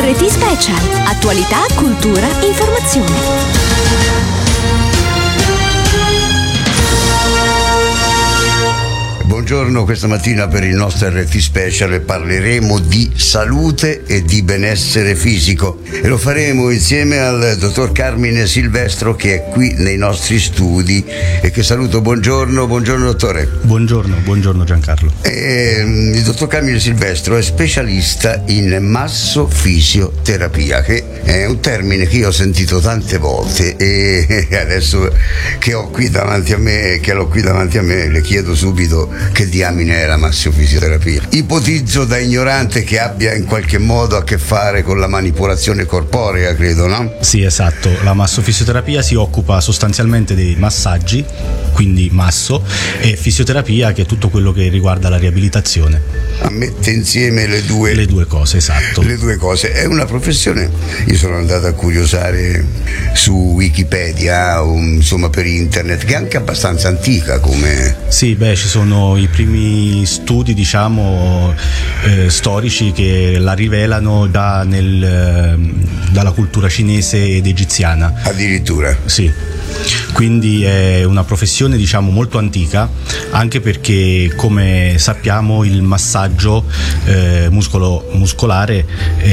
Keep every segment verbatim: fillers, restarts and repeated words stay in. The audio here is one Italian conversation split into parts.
R T Special. Attualità, cultura, informazione. Buongiorno, questa mattina per il nostro R T Special parleremo di salute e di benessere fisico e lo faremo insieme al dottor Carmine Silvestro, che è qui nei nostri studi e che saluto. Buongiorno, buongiorno dottore. Buongiorno, buongiorno Giancarlo. E, il dottor Carmine Silvestro è specialista in massofisioterapia, che è un termine che io ho sentito tante volte e adesso che ho qui davanti a me, che l'ho qui davanti a me, le chiedo subito che diamine è la massofisioterapia. Ipotizzo da ignorante che abbia in qualche modo a che fare con la manipolazione corporea, credo, no? Sì, esatto. La massofisioterapia si occupa sostanzialmente dei massaggi, quindi masso, e fisioterapia, che è tutto quello che riguarda la riabilitazione. Mette insieme le due le due cose, esatto. Le due cose. È una professione. Io sono andato a curiosare su Wikipedia, o, insomma per internet, che è anche abbastanza antica come. Sì, beh, ci sono i primi studi, diciamo, eh, storici che la rivelano già nel, eh, dalla cultura cinese ed egiziana. Addirittura? Sì. Quindi è una professione, diciamo, molto antica, anche perché, come sappiamo, il massaggio eh, muscolo, muscolare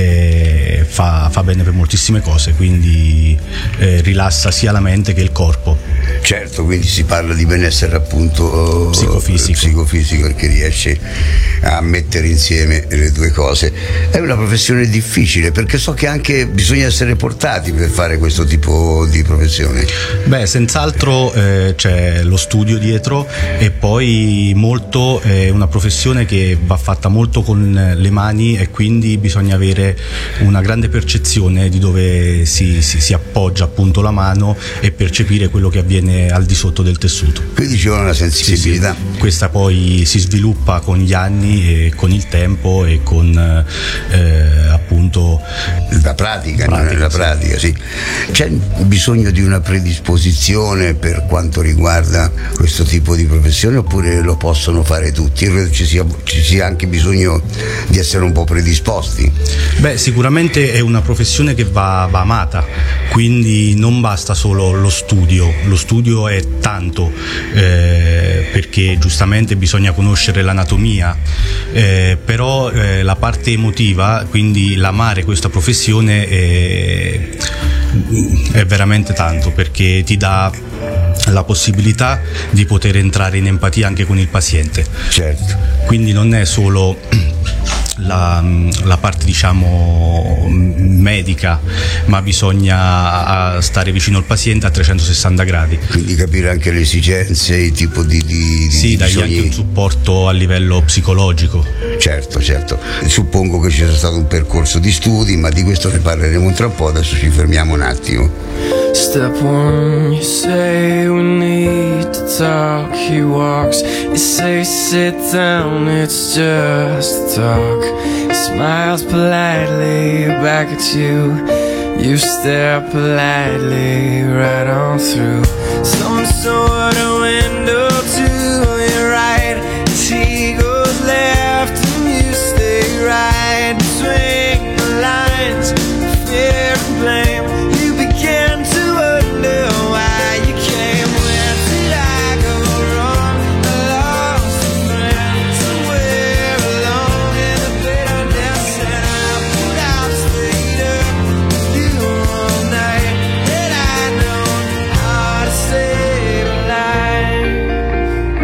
eh, fa, fa bene per moltissime cose, quindi eh, rilassa sia la mente che il corpo. Certo, quindi si parla di benessere appunto psicofisico, psicofisico perché riesce a mettere insieme le due cose. È una professione difficile, perché so che anche bisogna essere portati per fare questo tipo di professione. Beh, senz'altro eh, c'è lo studio dietro, e poi molto è una professione che va fatta molto con le mani, e quindi bisogna avere una grande percezione di dove si, si, si appoggia appunto la mano e percepire quello che avviene al di sotto del tessuto. Quindi ci vuole una sensibilità. Sì, sì. Questa poi si sviluppa con gli anni e con il tempo e con eh, appunto la pratica, pratica, la sì. pratica, sì. C'è bisogno di una predisposizione per quanto riguarda questo tipo di professione, oppure lo possono fare tutti? Io credo ci sia, ci sia anche bisogno di essere un po' predisposti. Beh, sicuramente è una professione che va, va amata, quindi non basta solo lo studio. Lo studio è tanto, eh, perché giustamente bisogna conoscere l'anatomia, eh, però eh, la parte emotiva, quindi l'amare questa professione è, è veramente tanto, perché ti dà la possibilità di poter entrare in empatia anche con il paziente. Certo. Quindi non è solo La, la parte, diciamo, medica, ma bisogna stare vicino al paziente a trecentosessanta gradi. Quindi capire anche le esigenze, il tipo di, di, di sì, dargli anche un supporto a livello psicologico. Certo, certo. Suppongo che ci sia stato un percorso di studi, ma di questo ne parleremo tra un po'. Adesso ci fermiamo un attimo. Step one, you say we need to talk. He walks, you say sit down, it's just talk. He smiles politely back at you. You stare politely right on through some sort of window to your right. As he goes left and you stay right. Between the lines, fear and blame. You begin to wonder why you came. Where did I go wrong? I lost a friend somewhere alone in the bitterness, and I put out straight up with you all night. Had I known how to save a life,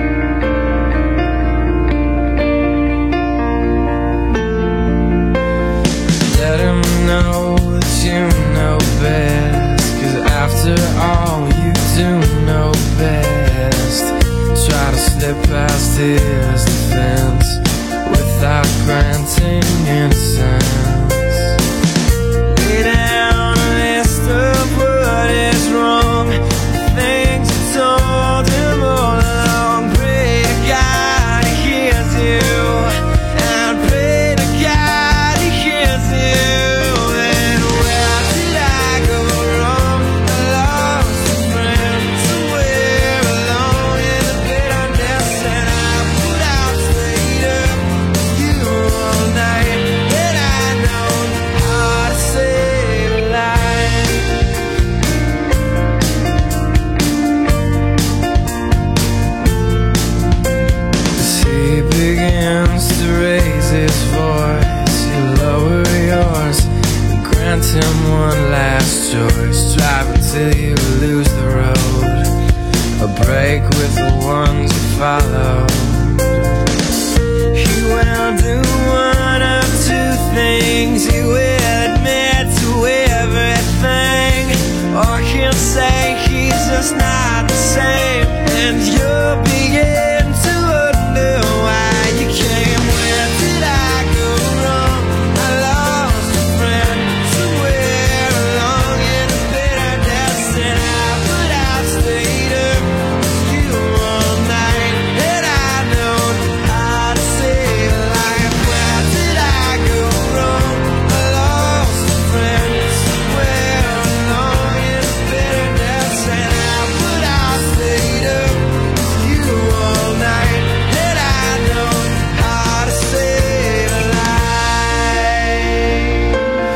and you begin to wonder why you came. Where did I go wrong? I lost a friend somewhere along in the bitterness, and I but I stayed up with you all night, and I know how to save a life. Where did I go wrong? I lost a friend somewhere along in the bitterness, and I but I stayed up with you all night, and I know how to save a life.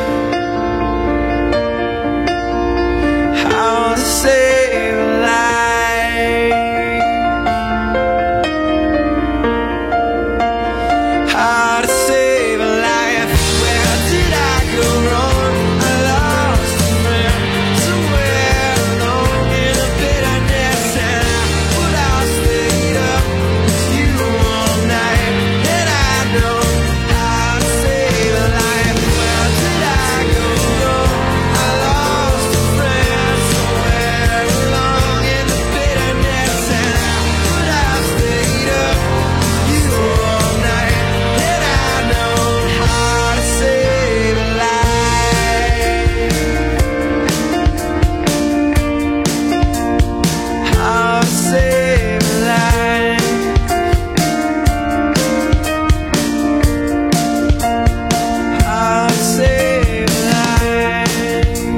How to save a life. How to save a life. Where did I go wrong? I lost a friend somewhere along in the bitterness, and I but I stayed up with you all night, and I know how to save a life. Where did I go wrong? I lost a friend somewhere along in the bitterness, and I but I stayed up with you all night, and I know how to save a life. How to save a life. How to save a life.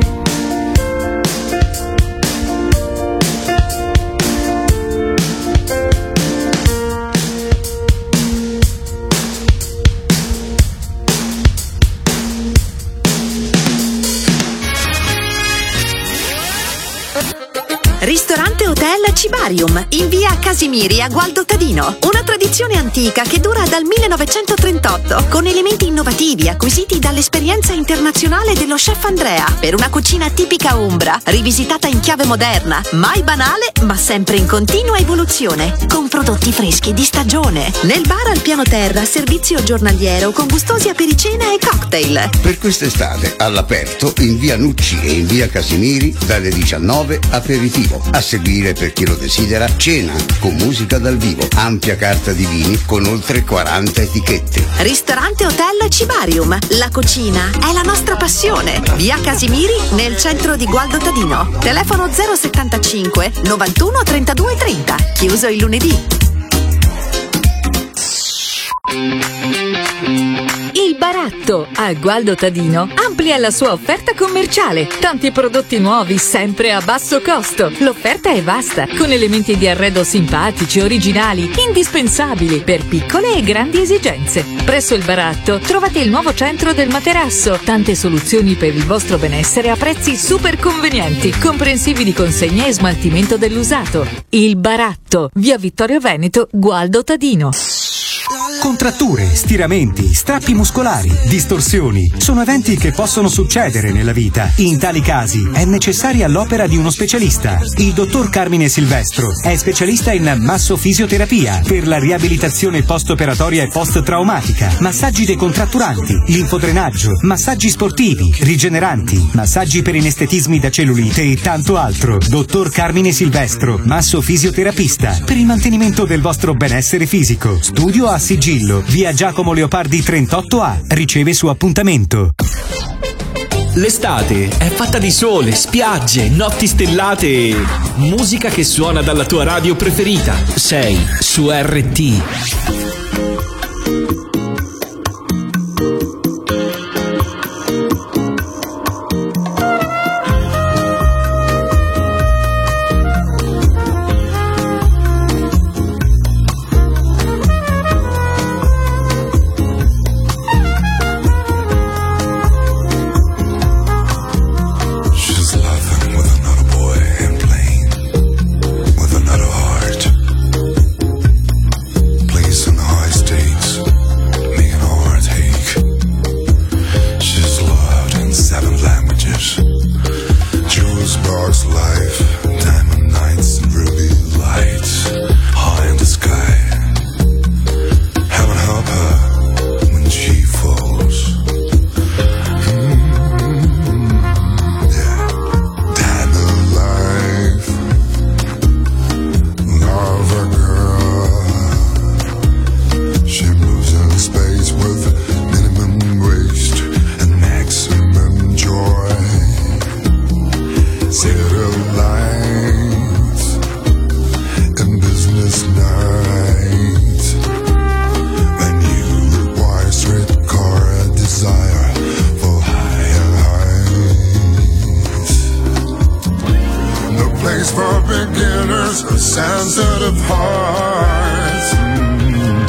Ristorante Hotel Cibarium in via Casimiri a Gualdo Tadino. Una tradizione antica che dura dal millenovecentotrentotto, con elementi innovativi acquisiti dall'esperienza internazionale dello chef Andrea, per una cucina tipica umbra, rivisitata in chiave moderna, mai banale ma sempre in continua evoluzione, con prodotti freschi di stagione. Nel bar al piano terra, servizio giornaliero con gustosi apericena e cocktail. Per quest'estate all'aperto in via Nucci e in via Casimiri dalle diciannove aperitivo. A seguire, per chi lo desidera, cena con musica dal vivo, ampia carta di vini con oltre quaranta etichette. Ristorante Hotel Cibarium. La cucina è la nostra passione. Via Casimiri nel centro di Gualdo Tadino. Telefono zero settantacinque novantuno trentadue trenta. Chiuso il lunedì. Il Baratto a Gualdo Tadino amplia la sua offerta commerciale. Tanti prodotti nuovi sempre a basso costo. L'offerta è vasta, con elementi di arredo simpatici, originali, indispensabili per piccole e grandi esigenze. Presso il Baratto trovate il nuovo centro del materasso. Tante soluzioni per il vostro benessere a prezzi super convenienti, comprensivi di consegna e smaltimento dell'usato. Il Baratto, via Vittorio Veneto, Gualdo Tadino. Contratture, stiramenti, strappi muscolari, distorsioni sono eventi che possono succedere nella vita. In tali casi è necessaria l'opera di uno specialista. Il dottor Carmine Silvestro è specialista in massofisioterapia per la riabilitazione post-operatoria e post-traumatica, massaggi decontratturanti, linfodrenaggio, massaggi sportivi, rigeneranti, massaggi per inestetismi da cellulite e tanto altro. Dottor Carmine Silvestro, massofisioterapista, per il mantenimento del vostro benessere fisico. Studio a sigillo, via Giacomo Leopardi trentotto A. Riceve su appuntamento. L'estate è fatta di sole, spiagge, notti stellate e musica che suona dalla tua radio preferita. Sei su R T. With another heart, please. lovers are sensitive hearts. Mm.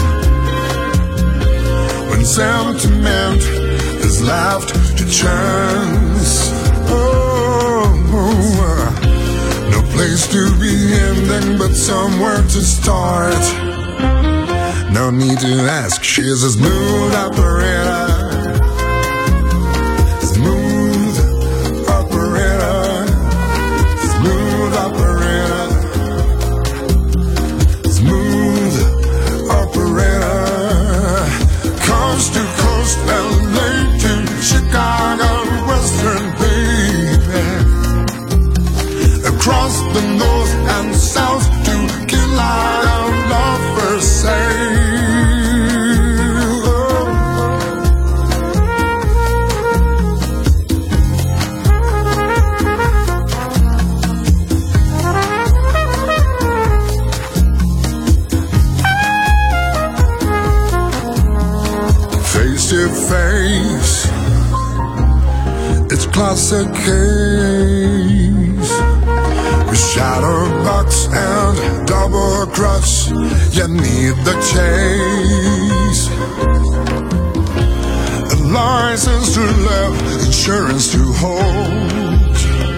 When sentiment is left to chance, oh, oh, no place to be ending but somewhere to start. No need to ask, she's a smooth operator. Smooth operator. Smooth operator. Smooth operator. Coast to coast, L A to Chicago, Western baby. Across the north and south to Carolina, love for sale. Face to face, it's classic case. With shadow box and double cross, you need the chase. A license to live, insurance to hold.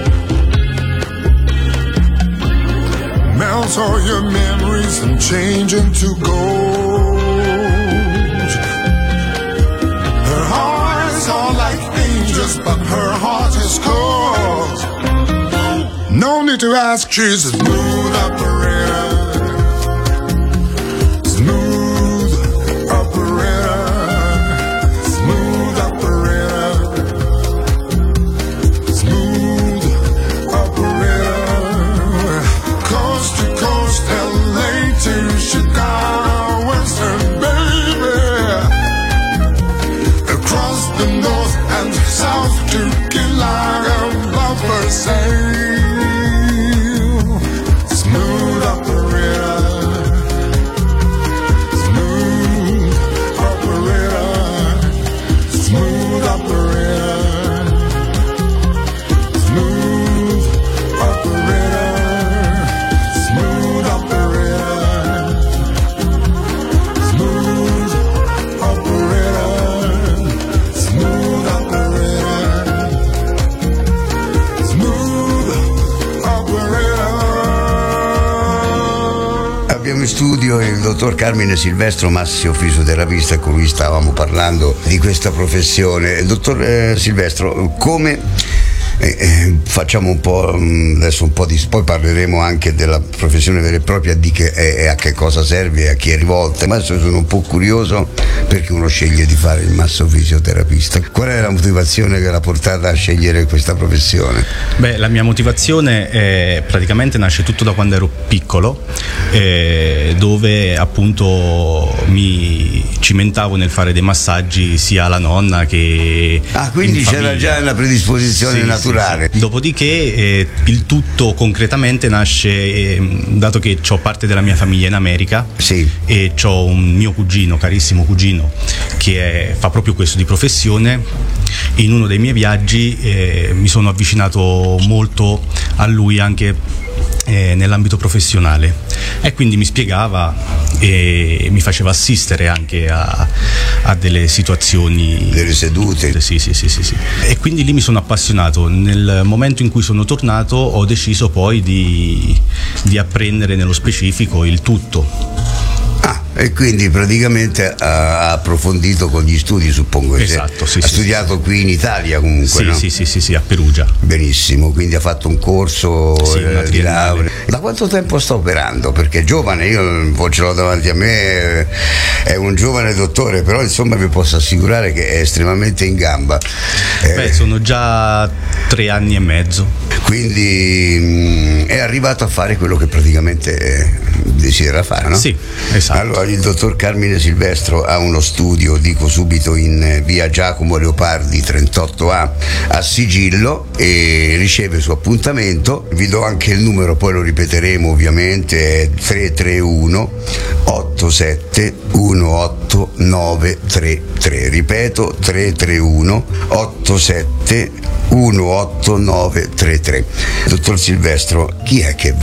Melt all your memories and change into gold. Her eyes are like angels, but her heart is cold. No need to ask, she's a smooth operator. Smooth operator. Smooth operator. Smooth operator. Coast to coast, L A to Chicago, Western baby. Across the north and south to Carolina, love for sale. Smooth operator. Smooth operator. Smooth operator. Smooth operator. Smooth operator. Smooth operator. Smooth operator. Smooth operator. Abbiamo in studio il dottor Carmine Silvestro, massimo fisioterapista, con cui stavamo parlando di questa professione. Dottor eh, Silvestro, come eh, eh, facciamo un po' adesso un po' di, poi parleremo anche della professione vera e propria, di che e a che cosa serve e a chi è rivolta, ma adesso sono un po' curioso perché uno sceglie di fare il masso fisioterapista. Qual è la motivazione che l'ha portata a scegliere questa professione? Beh, la mia motivazione è, praticamente nasce tutto da quando ero piccolo, eh, dove appunto mi cimentavo nel fare dei massaggi sia alla nonna che ah quindi c'era già una predisposizione sì, naturale. Sì, sì. Dopodiché eh, il tutto concretamente nasce eh, dato che ho parte della mia famiglia in America, sì. E ho un mio cugino, carissimo cugino, che è, fa proprio questo di professione. In uno dei miei viaggi eh, mi sono avvicinato molto a lui anche eh, nell'ambito professionale, e quindi mi spiegava e mi faceva assistere anche a, a delle situazioni, delle sedute. Sì, sì, sì, sì, sì. E quindi lì mi sono appassionato. Nel momento in cui sono tornato ho deciso poi di, di apprendere nello specifico il tutto. E quindi praticamente ha approfondito con gli studi, suppongo. Esatto, sì, ha sì, studiato sì. Qui in Italia comunque, sì, no? Sì, sì, sì, sì, a Perugia. Benissimo, quindi ha fatto un corso sì, eh, di laurea. Da quanto tempo sta operando? Perché è giovane, io ce l'ho davanti a me, è un giovane dottore, però insomma vi posso assicurare che è estremamente in gamba. Beh, eh, sono già tre anni e mezzo. Quindi mh, è arrivato a fare quello che praticamente eh, desidera fare, no? Sì, esatto. Allora, il dottor Carmine Silvestro ha uno studio, dico subito, in via Giacomo Leopardi trentotto A a Sigillo, e riceve il suo appuntamento. Vi do anche il numero, poi lo ripeteremo ovviamente, è tre tre uno otto sette uno otto nove tre tre, ripeto tre tre uno otto sette uno otto nove tre tre. Dottor Silvestro, chi è che va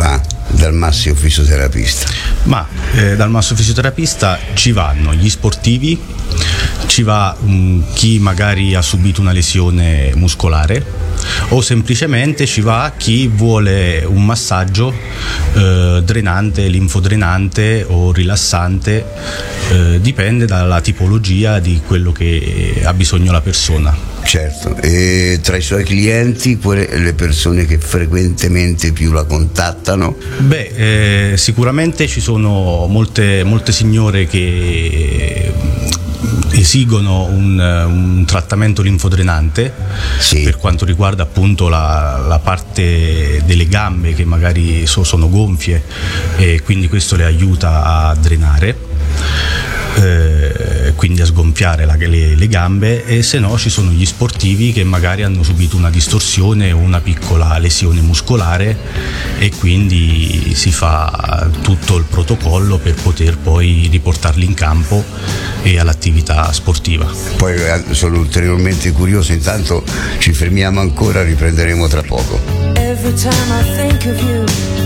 dal massimo fisioterapista? Ma eh, dal massimo fisioterapista ci vanno gli sportivi, ci va mh, chi magari ha subito una lesione muscolare, o semplicemente ci va chi vuole un massaggio eh, drenante, linfodrenante o rilassante, eh, dipende dalla tipologia di quello che ha bisogno la persona. Certo, e tra i suoi clienti quelle le persone che frequentemente più la contattano? Beh, eh, sicuramente ci sono molte, molte signore che esigono un, un trattamento linfodrenante, sì, per quanto riguarda appunto la, la parte delle gambe che magari so, sono gonfie, e quindi questo le aiuta a drenare, eh, quindi a sgonfiare la, le, le gambe. E se no ci sono gli sportivi che magari hanno subito una distorsione o una piccola lesione muscolare, e quindi si fa tutto il protocollo per poter poi riportarli in campo e all'attività sportiva. Poi sono ulteriormente curioso, intanto ci fermiamo ancora, riprenderemo tra poco. Every time I think of you,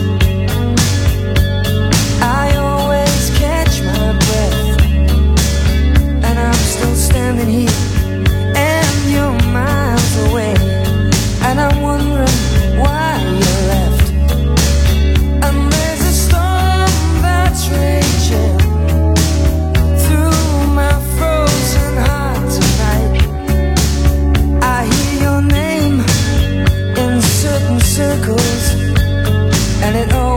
I always catch my breath, and I'm still standing here and you're miles away, and I'm wondering why you left. And there's a storm that's raging through my frozen heart tonight. I hear your name in certain circles, and it all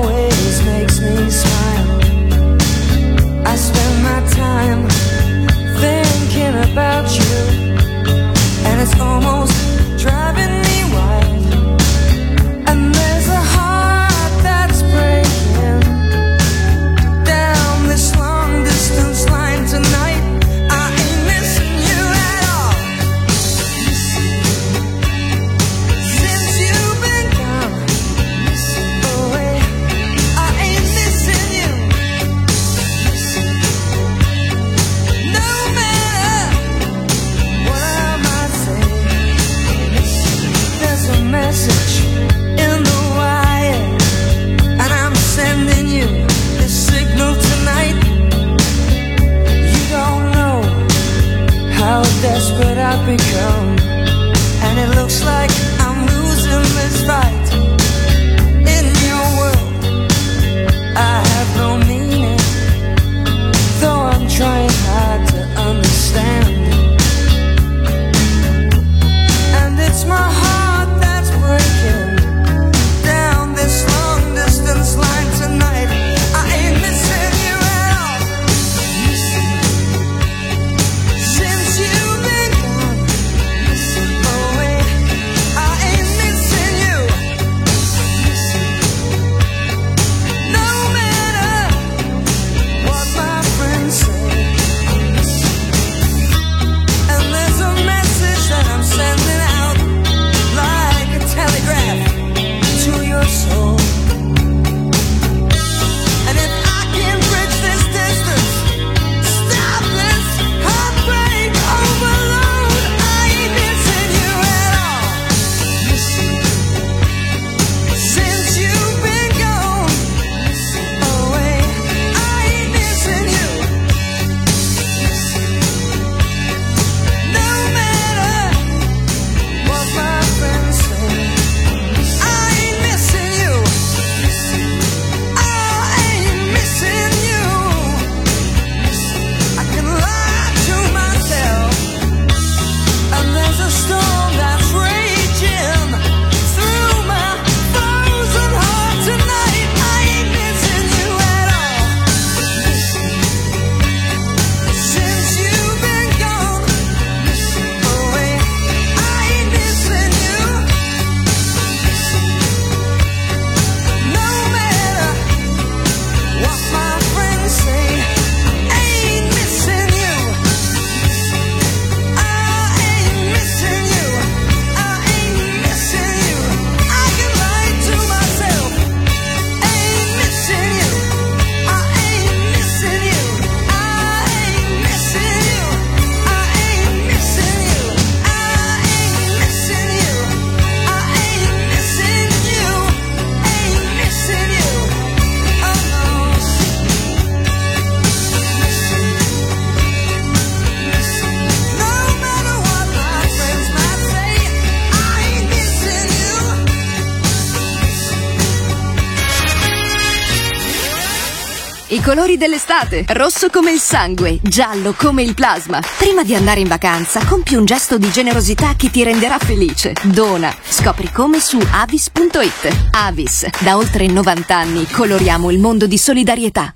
I colori dell'estate. Rosso come il sangue, giallo come il plasma. Prima di andare in vacanza, compi un gesto di generosità che ti renderà felice. Dona. Scopri come su avis punto it. Avis. Da oltre novanta anni coloriamo il mondo di solidarietà.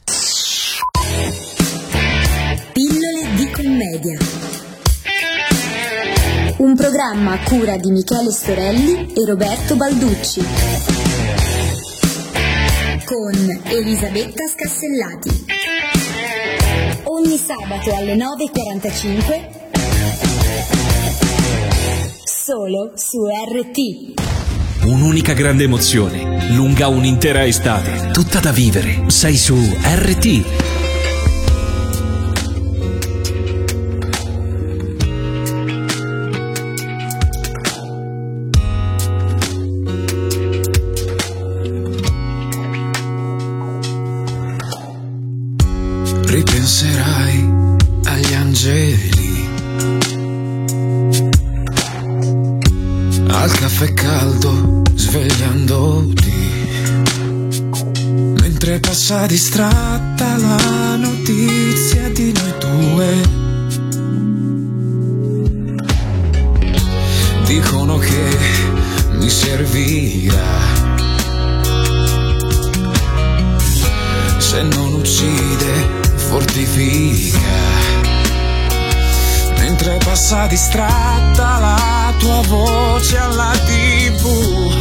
Pillole di commedia. Un programma a cura di Michele Storelli e Roberto Balducci. Con Elisabetta Scassellati. Ogni sabato alle nove e quarantacinque. Solo su R T. Un'unica grande emozione, lunga un'intera estate, tutta da vivere. Sei su R T. Ripenserai agli angeli, al caffè caldo svegliandoti, mentre passa distratta la notizia di noi due. Dicono che mi servirà, se non uccide fortifica, mentre passa distratta la tua voce alla tivù.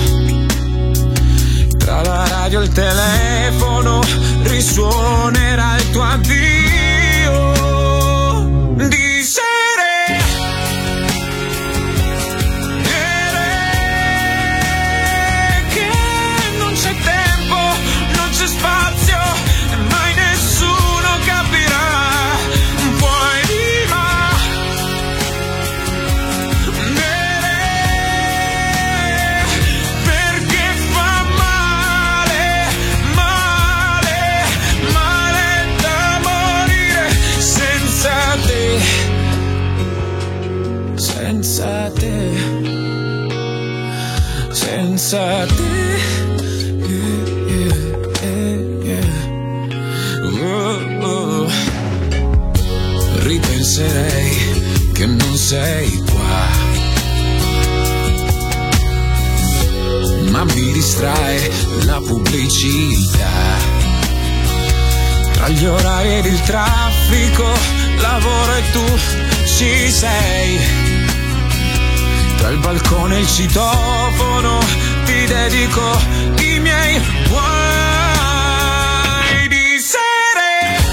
Tra la radio e il telefono risuonerà il tuo addio di sere. Dire che non c'è tempo, non c'è spazio, e mai nessuno capirà. Puoi ma bere, perché fa male, male, male da morire senza te, senza te, senza te. Ripenserei che non sei qua, ma mi distrae la pubblicità. Tra gli orari ed il traffico, lavoro e tu ci sei. Tra il balcone e il citofono ti dedico i miei guai di sere.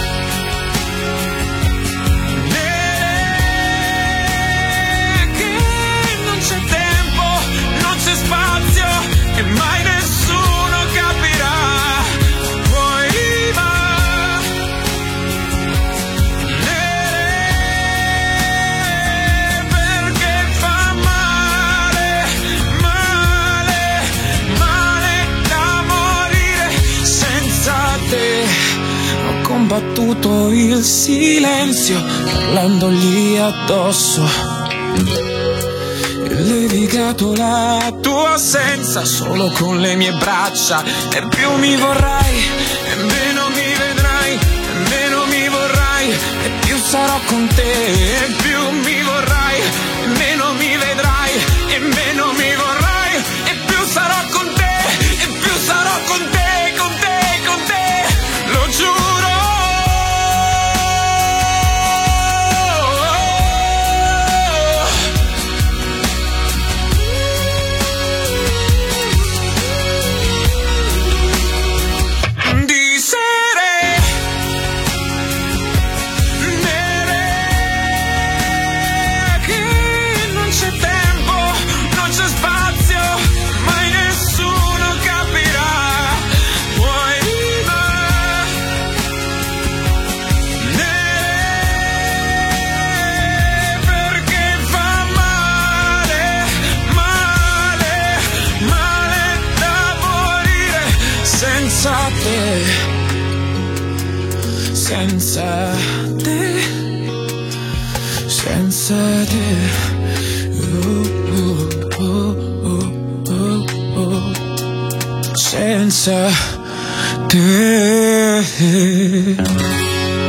E mai nessuno capirà. Poi ma nere, perché fa male, male, male da morire senza te. Ho combattuto il silenzio parlandogli addosso, levigato la tua assenza solo con le mie braccia. E più mi vorrai, e meno mi vedrai, e meno mi vorrai, e più sarò con te. E più mi vorrai, e meno mi vedrai, e meno mi vorrai, e più sarò con te, e più sarò con te, con te, con te, lo giuro. Senza te, senza te, oh, oh, oh, oh, oh, senza te. my head.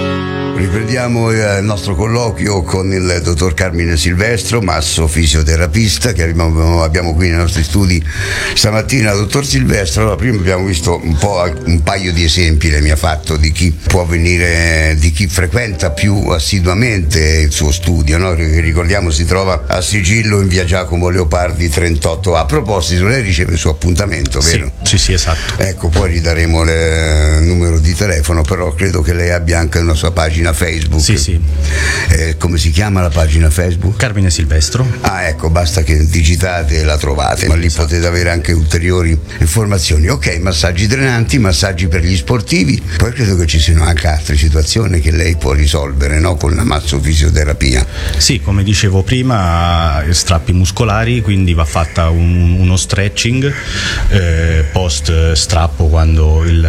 Riprendiamo il nostro colloquio con il dottor Carmine Silvestro, masso fisioterapista, che abbiamo, abbiamo qui nei nostri studi stamattina. Dottor Silvestro, allora, prima abbiamo visto un po' un paio di esempi, lei mi ha fatto, di chi può venire, di chi frequenta più assiduamente il suo studio, no? Che ricordiamo si trova a Sigillo in via Giacomo Leopardi trentotto A. A proposito, lei riceve il suo appuntamento, vero? Sì, sì, sì, esatto. Ecco, poi ridaremo il numero di telefono, però credo che lei abbia anche una sua pagina Facebook. Sì, sì. Eh, come si chiama la pagina Facebook? Carmine Silvestro. Ah, ecco, basta che digitate e la trovate, ma lì esatto. Potete avere anche ulteriori informazioni. Ok, massaggi drenanti, massaggi per gli sportivi. Poi credo che ci siano anche altre situazioni che lei può risolvere, no? Con la massofisioterapia. Sì, come dicevo prima, strappi muscolari, quindi va fatta un, uno stretching eh, post strappo quando il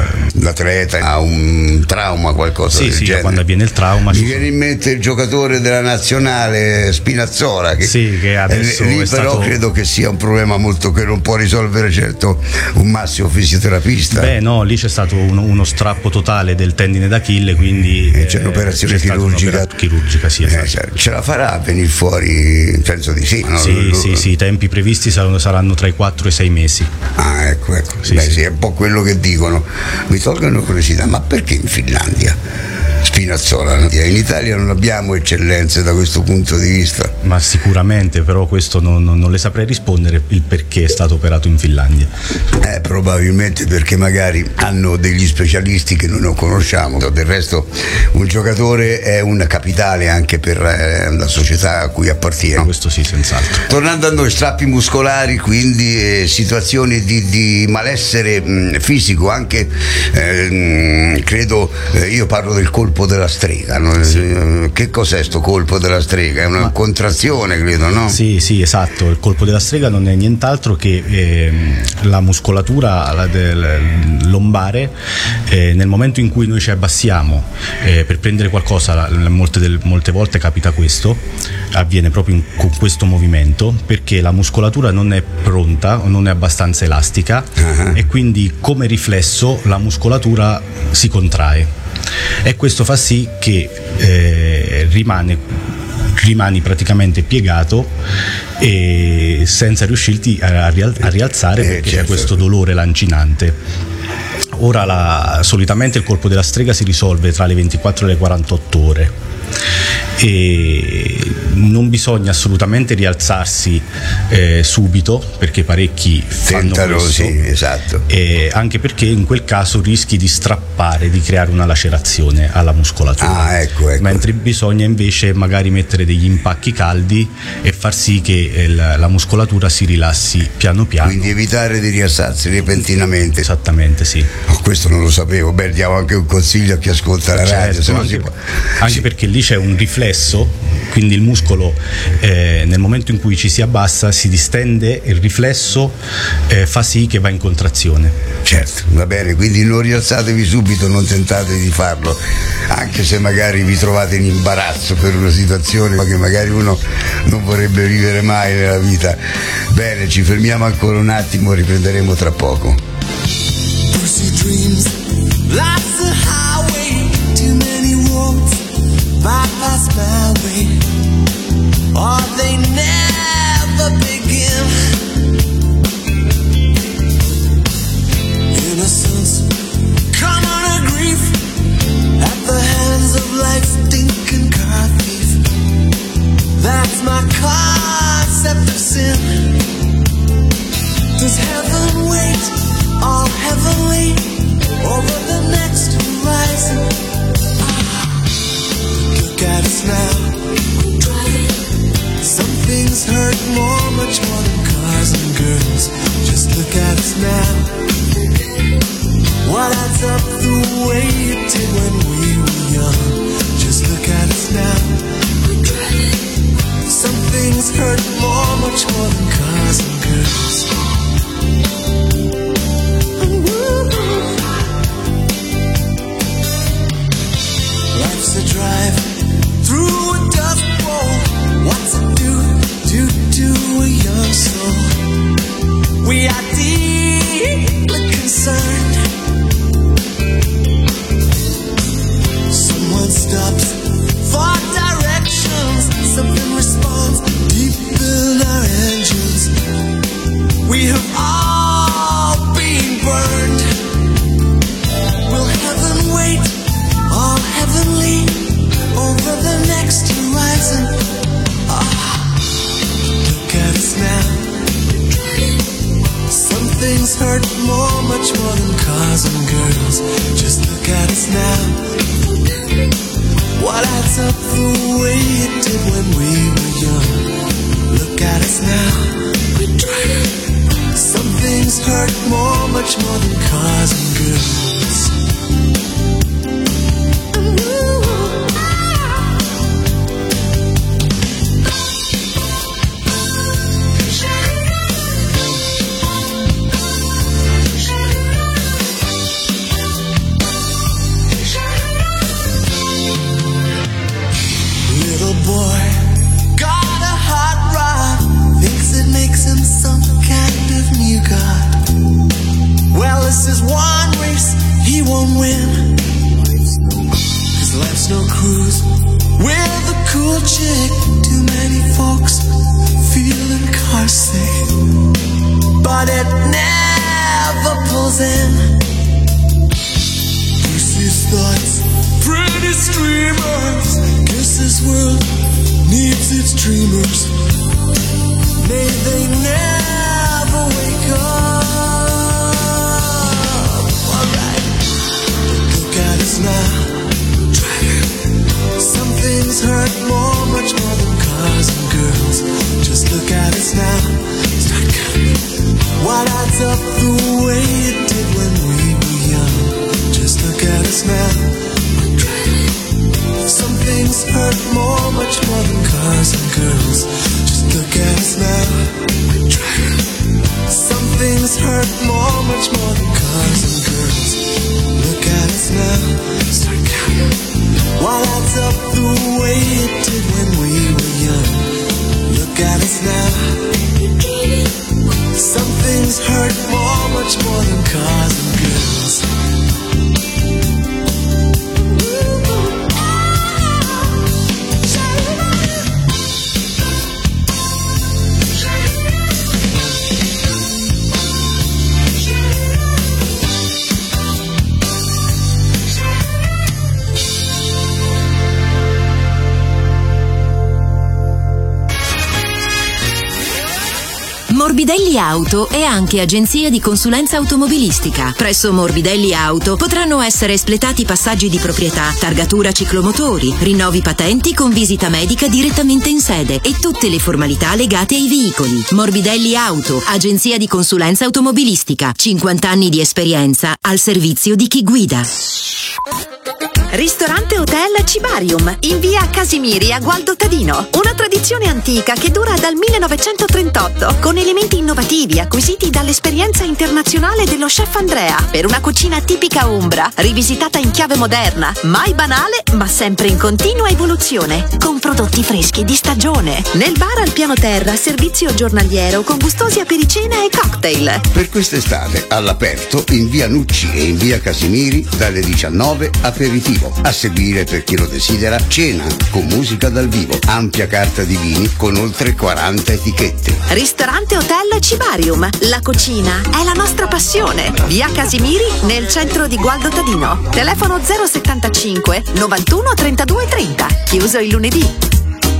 l'atleta ha un trauma, qualcosa sì, del sì, genere. Quando avviene il trauma mi viene in mente il giocatore della nazionale Spinazzola che, sì, che adesso lì è però stato... credo che sia un problema molto che non può risolvere certo un massimo fisioterapista. Beh no, lì c'è stato uno, uno strappo totale del tendine d'Achille, quindi e c'è un'operazione c'è chirurgica chirurgica sì, esatto. eh, ce la farà a venire fuori? Penso di sì, no? Sì, sì, sì, i tempi previsti saranno, saranno tra i quattro e i sei mesi. Ah, ecco, ecco. Sì, Beh, sì. sì, è un po' quello che dicono. Mi tolgono curiosità, ma perché in Finlandia? Spinazzola, in Italia non abbiamo eccellenze da questo punto di vista. Ma sicuramente, però questo non, non, non le saprei rispondere il perché è stato operato in Finlandia. Eh, probabilmente perché magari hanno degli specialisti che noi non conosciamo. Del resto un giocatore è un capitale anche per eh, la società a cui appartiene. Questo sì, senz'altro. Tornando a noi, strappi muscolari, quindi eh, situazioni di, di malessere mh, fisico, anche eh, mh, credo, eh, io parlo del colpo della strega, no? Sì. Che cos'è sto colpo della strega? È una Ma... contrazione, credo, no? Sì, sì, esatto. Il colpo della strega non è nient'altro che eh, la muscolatura la del lombare eh, nel momento in cui noi ci abbassiamo eh, per prendere qualcosa, la, molte, del, molte volte capita questo, avviene proprio in, con questo movimento, perché la muscolatura non è pronta, non è abbastanza elastica uh-huh. e quindi come riflesso la muscolatura si contrae. E questo fa sì che eh, rimane, rimani praticamente piegato e senza riuscirti a, rial- a rialzare perché eh, certo. c'è questo dolore lancinante. Ora la, solitamente il colpo della strega si risolve tra le ventiquattro e le quarantotto ore e non bisogna assolutamente rialzarsi eh, subito, perché parecchi fanno Tentano, questo, sì, esatto. e anche perché in quel caso rischi di strappare, di creare una lacerazione alla muscolatura. Ah, ecco, ecco. Mentre bisogna invece magari mettere degli impacchi caldi e far sì che eh, la, la muscolatura si rilassi piano piano. Quindi evitare di rialzarsi repentinamente. Esattamente, sì. Oh, questo non lo sapevo. Beh, diamo anche un consiglio a chi ascolta la certo, radio, se no anche, si può. anche sì. Perché lì c'è un riflesso, quindi il muscolo eh, nel momento in cui ci si abbassa si distende, il riflesso eh, fa sì che va in contrazione. Certo, va bene, quindi non rialzatevi subito, non tentate di farlo, anche se magari vi trovate in imbarazzo per una situazione che magari uno non vorrebbe vivere mai nella vita. Bene, ci fermiamo ancora un attimo, riprenderemo tra poco. Pussy dreams, lots of highway, too many roads, bypass my way, or they never begin. Innocence, common to grief, at the hands of life's stinking car thief. That's my concept of sin. Does heaven wait all heavenly over the next horizon? Ah, look at us now. Some things hurt more, much more than cars and girls. Just look at us now. What adds up the way it did when we were young? Just look at us now. Some things hurt more, much more than cars and girls. Life's a drive through a dust bowl. What's it do, do, do? things hurt more, much more than cars and girls. Just look at us now. What adds up the way it did when we were young? Look at us now. We're trying. Some things hurt more, much more than cars and girls. This is one race he won't win, 'cause life's no cruise with a cool chick. Too many folks feeling car sick, but it never pulls in. Lucy's thoughts, pretty streamers. Guess this world needs its dreamers. May they never wake up. Now, some things hurt more, much more than cars and girls. Just look at us now. Start counting. What adds up the way it did when we were young? Just look at us now. Some things hurt more, much more than cars and girls. Just look at us now. Some things hurt more, much more than cars and girls. Look at us now, start counting. What adds up the way it did when we were young? Look at us now. Some things hurt more, much more than cars and girls. Morbidelli Auto è anche agenzia di consulenza automobilistica. Presso Morbidelli Auto potranno essere espletati passaggi di proprietà, targatura ciclomotori, rinnovi patenti con visita medica direttamente in sede e tutte le formalità legate ai veicoli. Morbidelli Auto, agenzia di consulenza automobilistica. cinquanta anni di esperienza al servizio di chi guida. Ristorante Hotel Cibarium in via Casimiri a Gualdo Tadino. Una tradizione antica che dura dal millenovecentotrentotto con elementi innovativi acquisiti dall'esperienza internazionale dello chef Andrea per una cucina tipica umbra, rivisitata in chiave moderna, mai banale ma sempre in continua evoluzione, con prodotti freschi di stagione. Nel bar al piano terra servizio giornaliero con gustosi apericena e cocktail. Per quest'estate all'aperto in via Nucci e in via Casimiri dalle diciannove aperitivo. A seguire, per chi lo desidera, cena con musica dal vivo, ampia carta di vini con oltre quaranta etichette. Ristorante Hotel Cibarium, la cucina è la nostra passione. Via Casimiri nel centro di Gualdo Tadino. Telefono zero settantacinque novantuno trentadue trenta, chiuso il lunedì.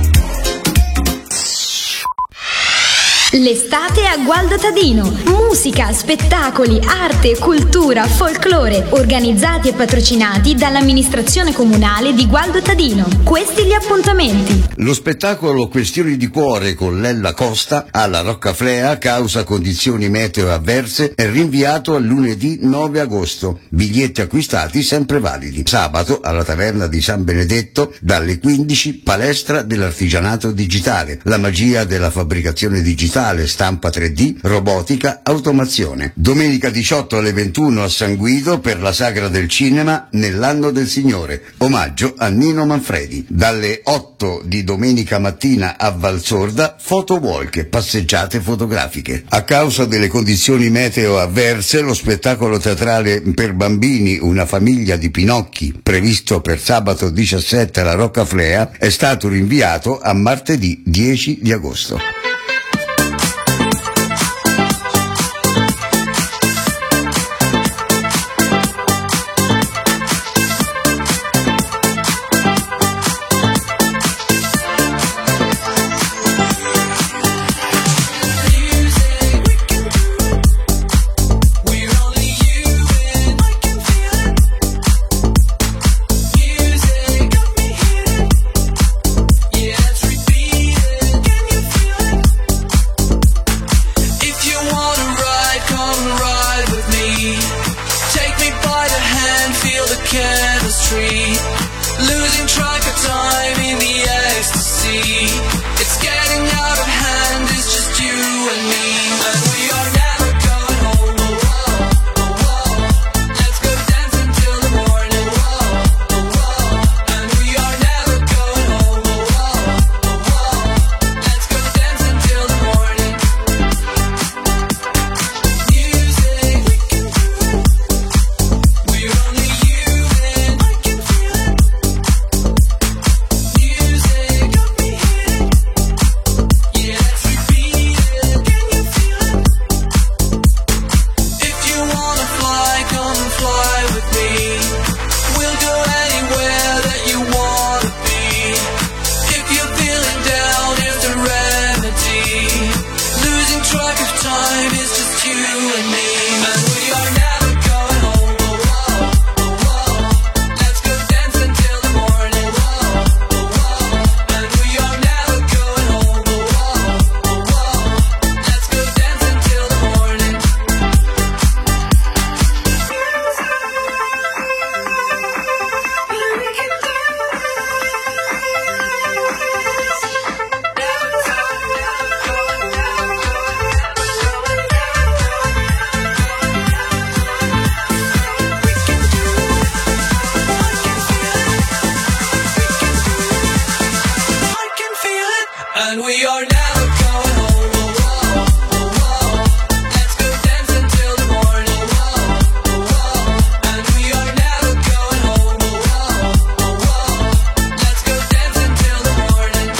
L'estate a Gualdo Tadino. Musica, spettacoli, arte, cultura, folklore, organizzati e patrocinati dall'amministrazione comunale di Gualdo Tadino. Questi gli appuntamenti. Lo spettacolo Questioni di cuore con Lella Costa alla Roccaflea, causa condizioni meteo avverse, è rinviato a lunedì nove agosto. Biglietti acquistati sempre validi. Sabato alla Taverna di San Benedetto dalle quindici, palestra dell'artigianato digitale, la magia della fabbricazione digitale, stampa tre D, robotica, automazione. Domenica diciotto alle ventuno a San Guido per la Sagra del Cinema nell'anno del Signore, omaggio a Nino Manfredi. Dalle otto di domenica mattina a Valsorda, photowalk, passeggiate fotografiche. A causa delle condizioni meteo avverse, lo spettacolo teatrale per bambini Una famiglia di Pinocchi, previsto per sabato diciassette alla Roccaflea, è stato rinviato a martedì dieci di agosto. come ride with me. Take me by the hand, feel the chemistry. Losing track of time in the ecstasy. It's getting out of hand, it's just you and me. And we are never going home. Oh, oh, oh. Let's go dance until the morning. Oh, oh, oh. And we are never going home. Oh, oh, oh. Let's go dance until the morning. Music, we can do it. We're only human. I can feel it. Music got me hitting. Yeah, let's repeat it. Can you feel it? If you wanna fly, come fly with me. We'll go anywhere that you wanna be. If you're feeling down, here's the remedy. Losing track of time is just you and me. And we are never going home. Oh, oh, oh, oh. Let's go dance until the morning. Oh, oh, oh. And we are never going home. Oh, oh, oh, oh. Let's go dance until the morning. I can feel it. And we are never going home. Oh, oh, oh. Let's go dance until the morning. Oh, oh, oh. And we are never going home. Oh, oh, oh. Let's go dance until the morning.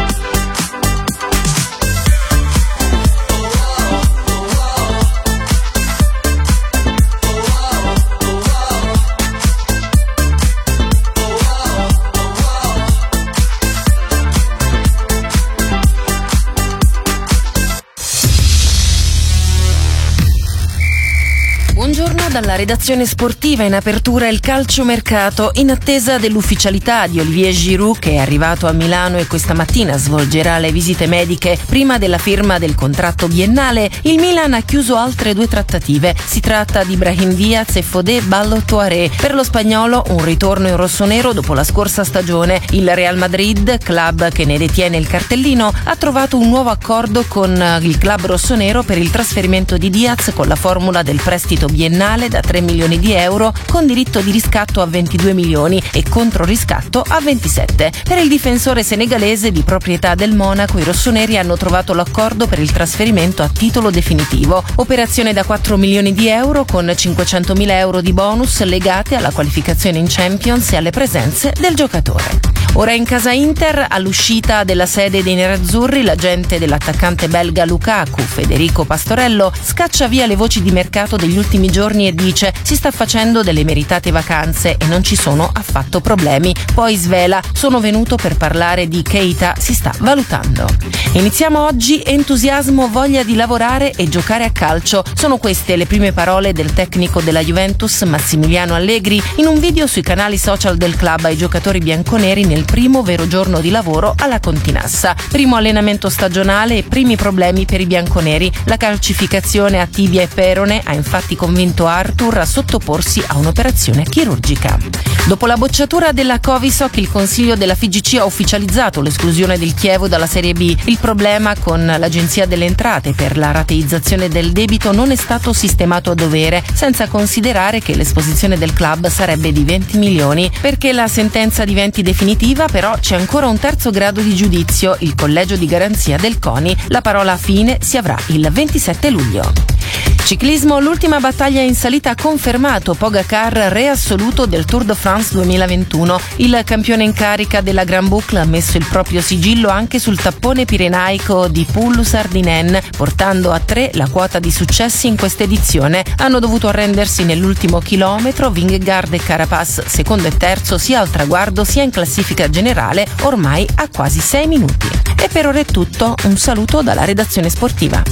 Buongiorno dalla redazione sportiva. In apertura il calciomercato in attesa dell'ufficialità di Olivier Giroud, che è arrivato a Milano e questa mattina svolgerà le visite mediche prima della firma del contratto biennale. Il Milan ha chiuso altre due trattative. Si tratta di Brahim Diaz e Fodé Ballo-Touré. Per lo spagnolo un ritorno in rossonero dopo la scorsa stagione. Il Real Madrid, club che ne detiene il cartellino, ha trovato un nuovo accordo con il club rossonero per il trasferimento di Diaz con la formula del prestito biennale da tre milioni di euro con diritto di riscatto a ventidue milioni e controriscatto a ventisette. Per il difensore senegalese di proprietà del Monaco, i rossoneri hanno trovato l'accordo per il trasferimento a titolo definitivo. Operazione da quattro milioni di euro con cinquecentomila euro di bonus legate alla qualificazione in Champions e alle presenze del giocatore. Ora in casa Inter, all'uscita della sede dei nerazzurri, l'agente dell'attaccante belga Lukaku, Federico Pastorello, scaccia via le voci di mercato degli ultimi giorni e dice: si sta facendo delle meritate vacanze e non ci sono affatto problemi. Poi svela: sono venuto per parlare di Keita, si sta valutando. Iniziamo oggi: entusiasmo, voglia di lavorare e giocare a calcio. Sono queste le prime parole del tecnico della Juventus Massimiliano Allegri in un video sui canali social del club ai giocatori bianconeri nel primo vero giorno di lavoro alla Continassa. Primo allenamento stagionale e primi problemi per i bianconeri. La calcificazione a tibia e perone ha infatti convinto Arthur a sottoporsi a un'operazione chirurgica. Dopo la bocciatura della Covisoc, il Consiglio della F I G C ha ufficializzato l'esclusione del Chievo dalla Serie B. Il problema con l'Agenzia delle Entrate per la rateizzazione del debito non è stato sistemato a dovere, senza considerare che l'esposizione del club sarebbe di venti milioni. Perché la sentenza diventi definitiva, però, c'è ancora un terzo grado di giudizio, il collegio di garanzia del CONI. La parola fine si avrà il ventisette luglio. Ciclismo, l'ultima battaglia in salita ha confermato Pogacar re assoluto del Tour de France duemilaventuno. Il campione in carica della Grand Boucle ha messo il proprio sigillo anche sul tappone pirenaico di Pouilly-Sardinen, portando a tre la quota di successi in questa edizione. Hanno dovuto arrendersi nell'ultimo chilometro Vingegaard e Carapaz, secondo e terzo sia al traguardo sia in classifica generale, ormai a quasi sei minuti. E per ora è tutto, un saluto dalla redazione sportiva.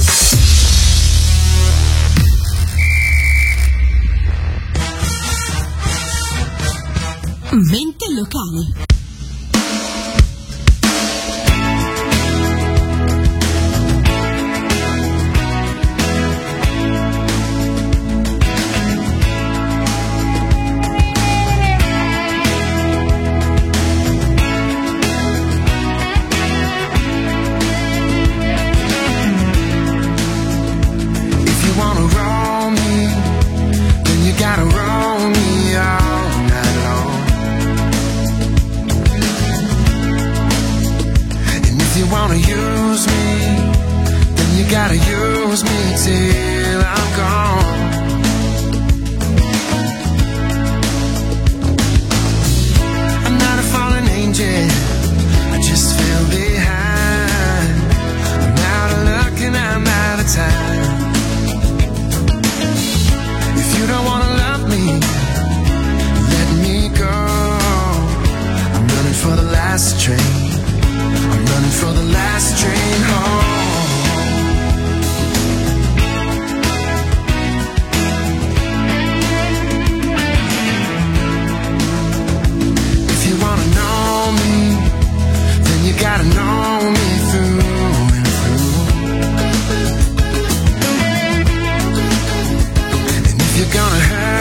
Mente locale.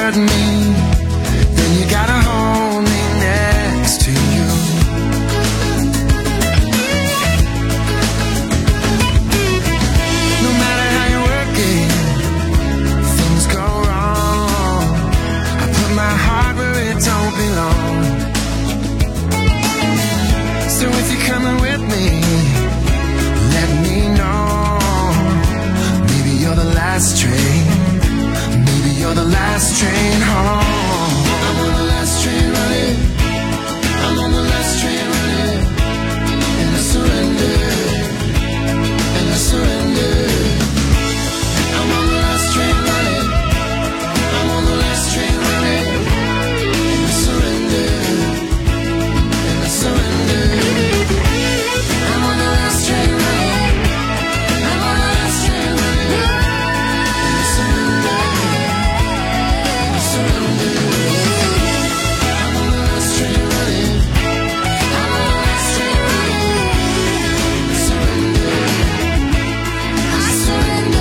hurt me, then you gotta hold me next to you. No matter how you work it, things go wrong. I put my heart where it don't belong. So if you're coming with me, let me know. Maybe you're the last train, maybe you're the last train home. I'm on the last train running, I'm on the last train running, and I surrender, and I surrender. I'm on the last train running, I'm on the last train running, and I surrender, and I surrender. I'm on the last train running, I'm on the last train running, and I surrender, and I surrender. I'm on the last train running, I'm on the last train running, and I surrender, I surrender.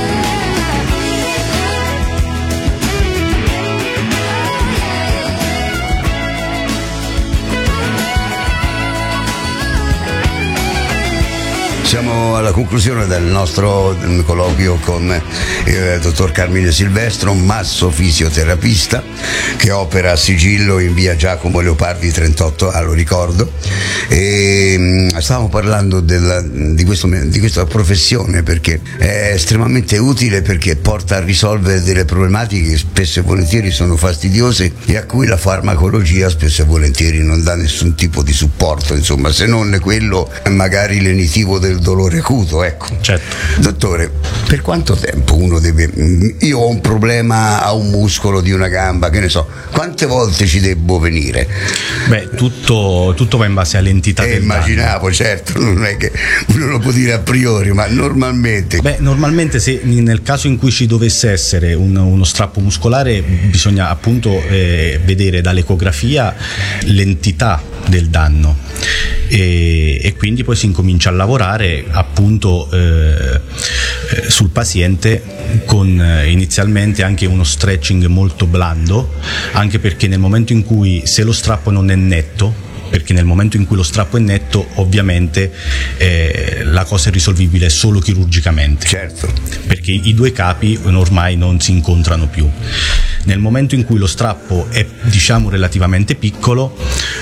Siamo alla conclusione del nostro colloquio con il dottor Carmine Silvestro, masso fisioterapista che opera a Sigillo in via Giacomo Leopardi trentotto A, lo ricordo, e stavamo parlando della, di, questo, di questa professione perché è estremamente utile, perché porta a risolvere delle problematiche che spesso e volentieri sono fastidiose e a cui la farmacologia spesso e volentieri non dà nessun tipo di supporto, insomma, se non quello magari lenitivo del dolore acuto, ecco. Certo. Dottore, per quanto tempo uno deve... Io ho un problema a un muscolo di una gamba, che ne so, quante volte ci devo venire? Beh, tutto, tutto va in base all'entità eh, del immaginavo, danno. certo, non è che uno lo può dire a priori, ma normalmente... Beh, normalmente se nel caso in cui ci dovesse essere un, uno strappo muscolare bisogna appunto eh, vedere dall'ecografia l'entità del danno e, e quindi poi si incomincia a lavorare appunto eh, sul paziente con eh, inizialmente anche uno stretching molto blando, anche perché nel momento in cui, se lo strappo non è netto, perché nel momento in cui lo strappo è netto ovviamente eh, la cosa è risolvibile solo chirurgicamente, certo, perché i due capi ormai non si incontrano più. Nel momento in cui lo strappo è, diciamo, relativamente piccolo,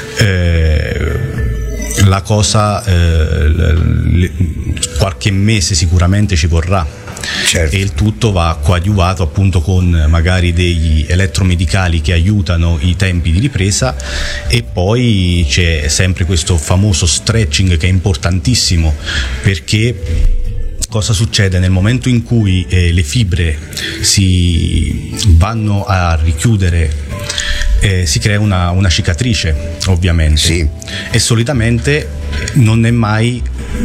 eh, la cosa eh, le, qualche mese sicuramente ci vorrà. Certo. E il tutto va coadiuvato appunto con magari degli elettromedicali che aiutano i tempi di ripresa, e poi c'è sempre questo famoso stretching che è importantissimo, perché cosa succede nel momento in cui eh, le fibre si vanno a richiudere? Eh, si crea una, una cicatrice, ovviamente, sì. E solitamente non è mai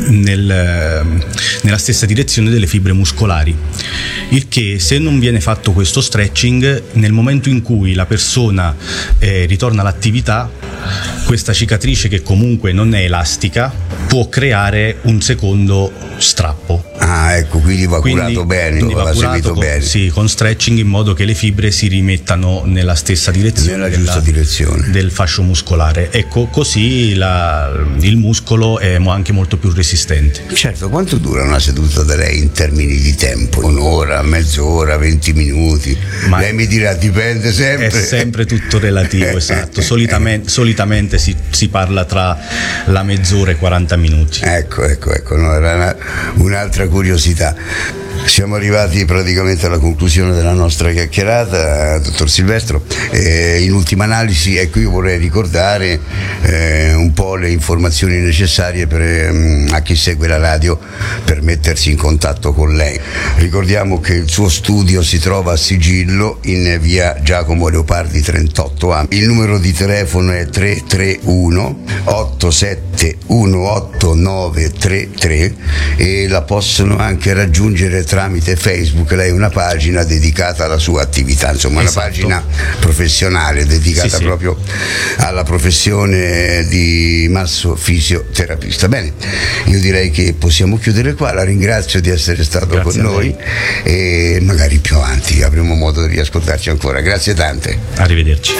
nel, nella stessa direzione delle fibre muscolari, il che, se non viene fatto questo stretching, nel momento in cui la persona eh, ritorna all'attività, questa cicatrice, che comunque non è elastica, può creare un secondo strappo. Ah, ecco, quindi va quindi, curato bene, quindi va, va seguito con, bene. Sì, con stretching, in modo che le fibre si rimettano nella stessa direzione, nella giusta della, direzione del fascio muscolare. Ecco, così la, il muscolo è anche molto più resistente. Certo. Quanto dura una seduta da lei in termini di tempo? Un'ora, mezz'ora, venti minuti? Ma lei mi dirà, dipende sempre. È sempre tutto relativo, esatto. Solitamente, solitamente si, si parla tra la mezz'ora e quaranta minuti. Ecco, ecco, ecco, no, era una, un'altra curiosità. Siamo arrivati praticamente alla conclusione della nostra chiacchierata, dottor Silvestro. Eh, in ultima analisi, ecco, io vorrei ricordare eh, un po' le informazioni necessarie per, um, a chi segue la radio per mettersi in contatto con lei. Ricordiamo che il suo studio si trova a Sigillo in via Giacomo Leopardi trentotto A. Il numero di telefono è tre tre uno otto sette uno otto nove tre tre e la possono anche raggiungere tramite Facebook lei una pagina dedicata alla sua attività, insomma Esatto. una pagina professionale dedicata Sì, sì. proprio alla professione di massofisioterapista. Bene, io direi che possiamo chiudere qua, la ringrazio di essere stato Grazie con a noi lei. e magari più avanti avremo modo di riascoltarci ancora. Grazie tante. Arrivederci.